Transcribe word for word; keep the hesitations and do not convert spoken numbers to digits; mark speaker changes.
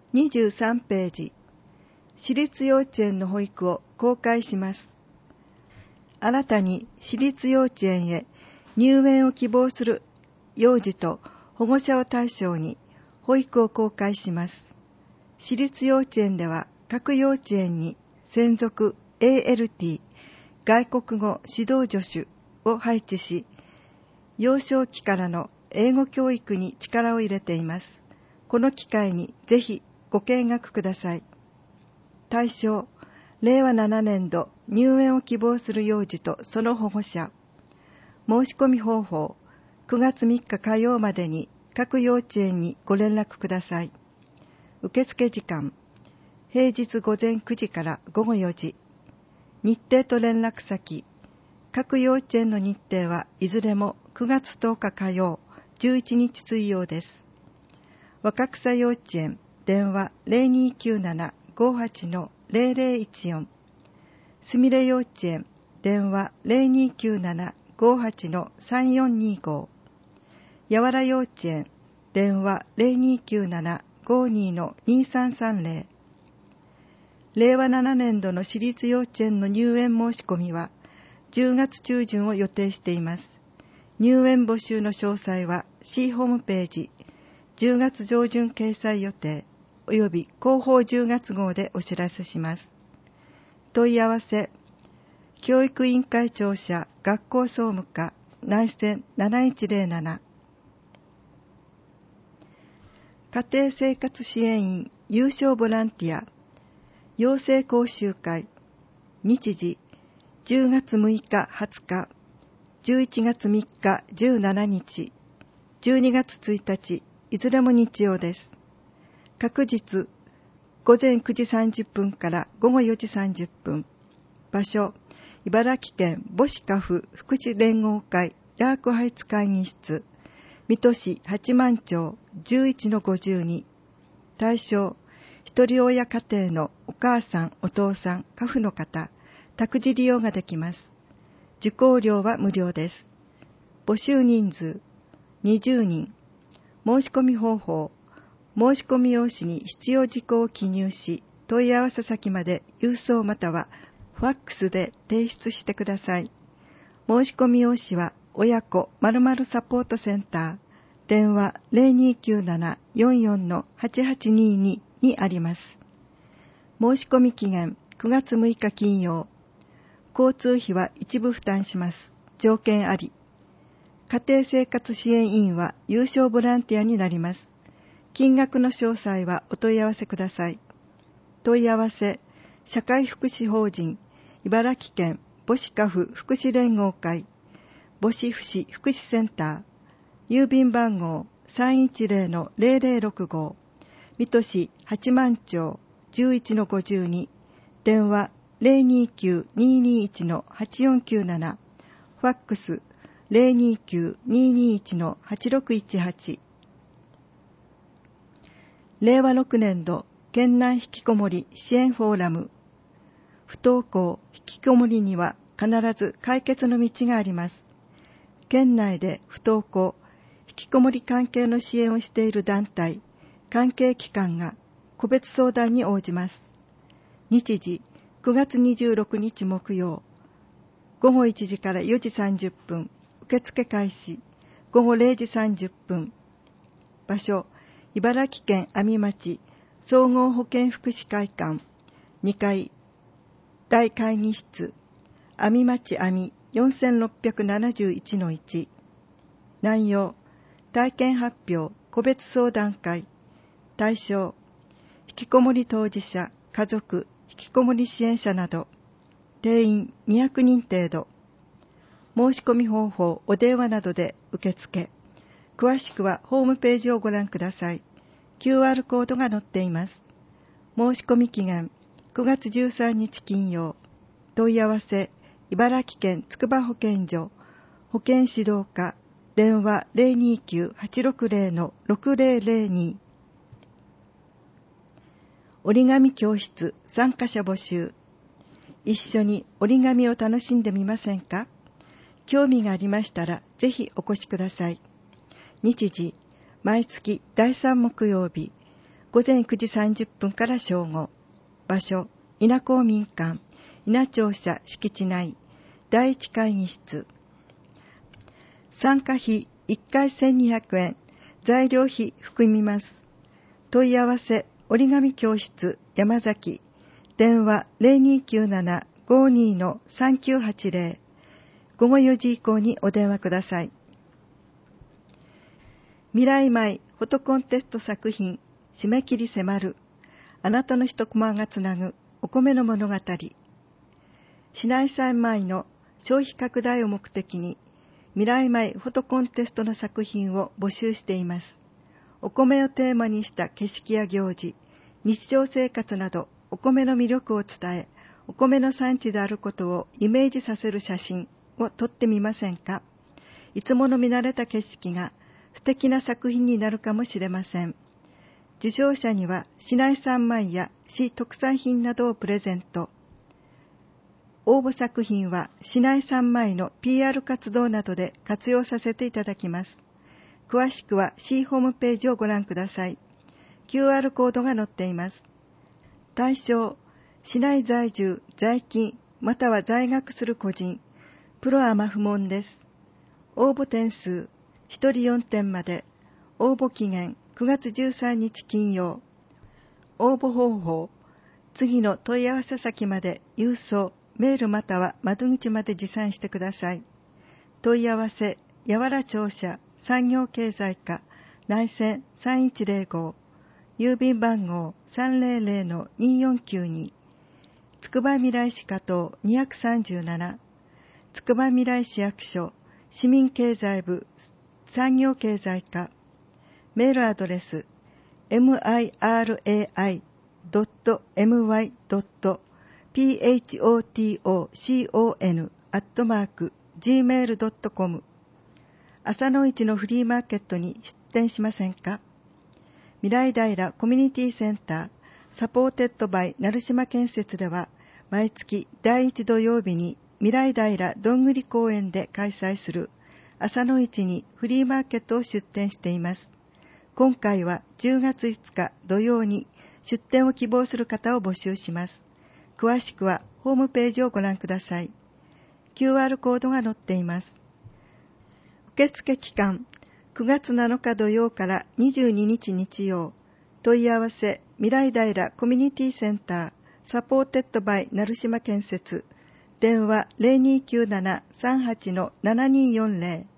Speaker 1: にじゅうさんページ、私立幼稚園の保育を公開します。新たに私立幼稚園へ入園を希望する幼児と保護者を対象に保育を公開します。私立幼稚園では各幼稚園に専属 エーエルティー 外国語指導助手を配置し、幼少期からの英語教育に力を入れています。この機会にぜひご見学ください。対象、れいわななねんど入園を希望する幼児とその保護者。申し込み方法、くがつみっか火曜までに各幼稚園にご連絡ください。受付時間、平日午前くじから午後よじ。日程と連絡先、各幼稚園の日程はいずれもくがつとおか火曜、じゅういちにち水曜です。若草幼稚園、電話 ゼロにきゅうなな ごはち ゼロゼロいちよん。すみれ幼稚園、電話 ゼロにきゅうなな ごはち さんよんにご。やわら幼稚園、電話 ゼロにきゅうなな ごーにー にーさんさんゼロ。れいわななねんどの私立幼稚園の入園申し込みはじゅうがつちゅうじゅんを予定しています。入園募集の詳細は C ホームページ、じゅうがつ上旬掲載予定および広報じゅうがつ号でお知らせします。問い合わせ、教育委員会庁舎学校総務課内線なないちゼロなな。家庭生活支援員有償ボランティア養成講習会、日時じゅうがつむいかはつか、じゅういちがつみっかじゅうしちにち、じゅうにがつついたち、いずれも日曜です。各日ごぜんくじさんじゅっぷんからごごよじさんじゅっぷん。場所、茨城県母子家父福祉連合会ラークハイツ会議室、水戸市八幡町 じゅういちのごじゅうに。対象、一人親家庭のお母さん、お父さん、家父の方、託児利用ができます。受講料は無料です。募集人数にじゅうにん。申し込み方法、申し込み用紙に必要事項を記入し、問い合わせ先まで郵送またはファックスで提出してください。申し込み用紙は親子〇〇サポートセンター、電話 ゼロにきゅうなな よんよん はちはちにに にあります。申し込み期限くがつむいか金曜。交通費は一部負担します。条件あり。家庭生活支援員は有償ボランティアになります。金額の詳細はお問い合わせください。問い合わせ、社会福祉法人茨城県母子家父福祉連合会母子福祉福祉センター、郵便番号 さんいちゼロのゼロゼロろくご、水戸市八幡町 じゅういちのごじゅうに、電話 ゼロにきゅう にーにーいち はちよんきゅうなな、ファックス ゼロにきゅう にーにーいち はちろくいちはち。れいわろくねんど県内引きこもり支援フォーラム。不登校引きこもりには必ず解決の道があります。県内で不登校引きこもり関係の支援をしている団体、関係機関が個別相談に応じます。日時くがつにじゅうろくにち木曜、ごごいちじからよじさんじゅっぷん、受付開始、ごごれいじさんじゅっぷん。場所、茨城県阿見町総合保健福祉会館にかい大会議室、阿見町阿見 よんろっぴゃくななじゅういちのいち。内容、体験発表個別相談会。対象、引きこもり当事者、家族、引きこもり支援者など。定員にひゃくにん程度。申し込み方法、お電話などで受付。詳しくはホームページをご覧ください。キューアール コードが載っています。申し込み期限くがつじゅうさんにち金曜。問い合わせ、茨城県つくば保健所保健指導課、電話 ゼロにきゅう はちろくゼロのろくゼロゼロに。折り紙教室参加者募集。一緒に折り紙を楽しんでみませんか？興味がありましたらぜひお越しください。日時、毎月だいさん木曜日、 午前くじさんじゅっぷんから正午。場所、稲公民館、稲庁舎敷地内、だいいち会議室。参加費いっかいせんにひゃくえん、材料費含みます。問い合わせ、折り紙教室山崎、電話 ゼロにきゅうなな ごに さんきゅうはちゼロ、午後よじ以降にお電話ください。未来米フォトコンテスト作品、締め切り迫る、あなたの一コマがつなぐお米の物語。市内産米の消費拡大を目的に、未来米フォトコンテストの作品を募集しています。お米をテーマにした景色や行事、日常生活などお米の魅力を伝え、お米の産地であることをイメージさせる写真を撮ってみませんか。いつもの見慣れた景色が素敵な作品になるかもしれません。受賞者には市内産米や市特産品などをプレゼント。応募作品は市内産米の ピーアール 活動などで活用させていただきます。詳しくは市ホームページをご覧ください。キューアール コードが載っています。対象、市内在住、在勤、または在学する個人、プロアマ不問です。応募点数、ひとりよんてんまで。応募期限、くがつじゅうさんにち金曜。応募方法、次の問い合わせ先まで郵送、メールまたは窓口まで持参してください。問い合わせ、やわら庁舎、産業経済課、内線さんいちゼロご、郵便番号 さんぜろぜろのによんきゅうに、つくばみらい市加東にひゃくさんじゅうなな、つくばみらい市役所、市民経済部、産業経済課、メールアドレス、エムアイアールエーアイドットエムワイドットピーエイチオーティーオーシーオーエヌ アットマーク ジーメール ドットコム。朝の市のフリーマーケットに出店しませんか。未来平コミュニティセンターサポーテッドバイ成島建設では、毎月だいいち土曜日に未来平どんぐり公園で開催する朝の市にフリーマーケットを出店しています。今回はじゅうがついつか土曜に出店を希望する方を募集します。詳しくはホームページをご覧ください。キューアール コードが載っています。受付期間、くがつなのか土曜からにじゅうににち日曜。問い合わせ、未来平コミュニティセンターサポーテッドバイ成島建設。電話 ゼロにきゅうなな さんはちのななにーよんゼロ。